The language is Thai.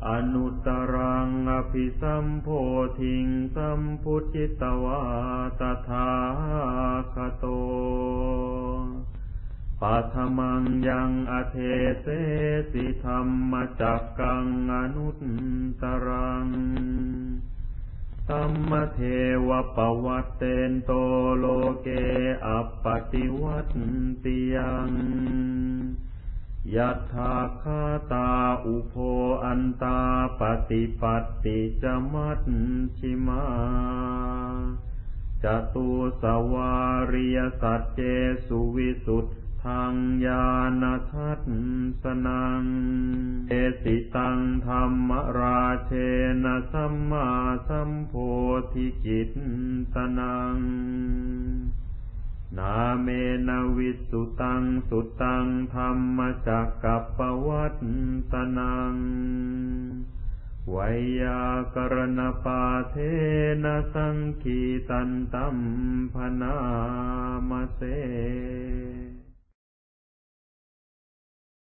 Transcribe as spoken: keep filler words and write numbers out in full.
อนุตตรังอภิสัมโพธิงสัมพุทธิตวาตถาคโตปัทมังยังอเทเสสิธัมมจักกังอนุตตรังธัมมเทวปวัตเตนโตโลเกอัปปติวัตติยังยัตถาคาตาอุโภอันตาปฏิปัตติจมัชฌิมาจตุสวาริยสัจเจสุวิสุทธังญาณทัสสนังเอสิตังธัมมราเชนะสัมมาสัมโพธิจิตตนังนาเมนะวิสุตังสุตังธัมมจักกัปปวัตตนังไวยากรณปาเทนะสังคีตันตัมพนามเส